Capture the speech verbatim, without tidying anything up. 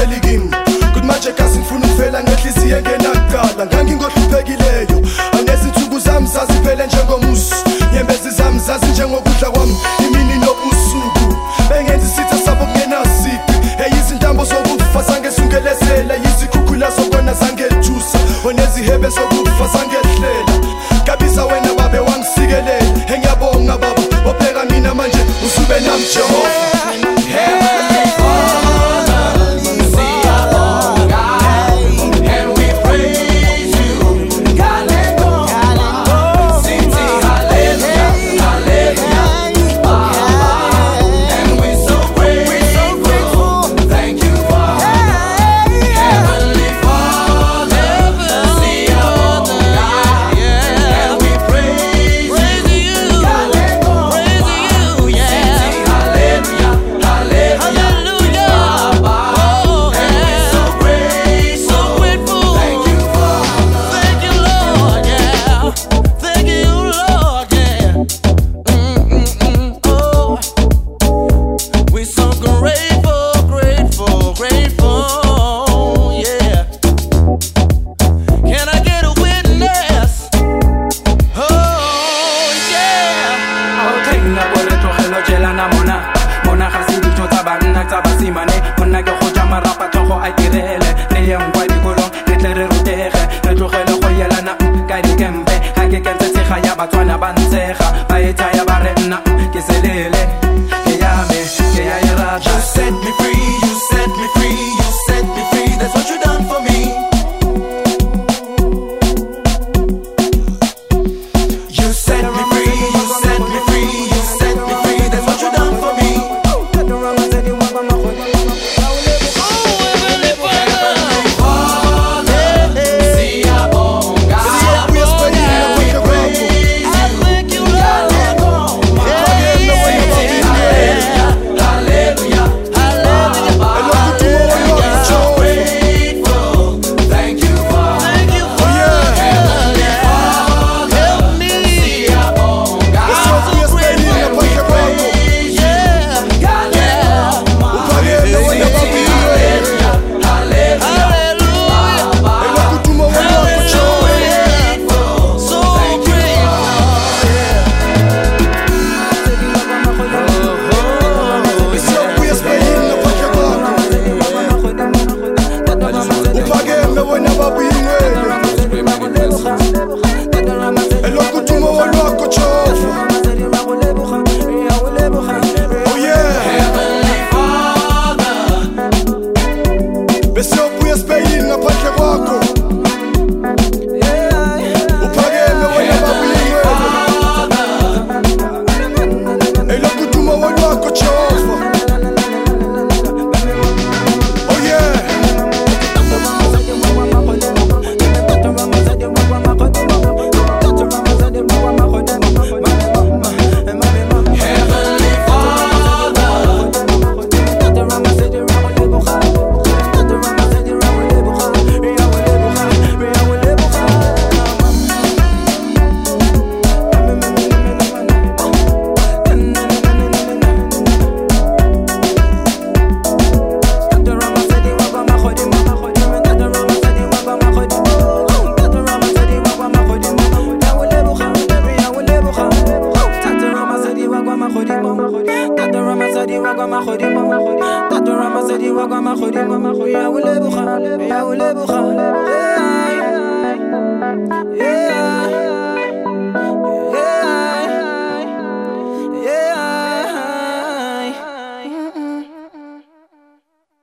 ungapheli kimi kuthi manje kasi ngifuna ukuvela ngenhliziyo engenakudala ngangingothluphekileyo anezinsuku zami zaziphele njengomusi nyembezi zami zazi njengokudla kwami imini nobusuku bengenza isitha sabo kungenasiqi eyizintambo zokufa zangesungelezela yizikhukhula zokona zangethusa onezihebe zokufa zangehlela kabisa wena babe wangisikelela engiyabonga baba obheka mina manje usube nami Jehova. Tatu Rama said you walk on my hoodie, mama, yeah, we live, yeah, we live.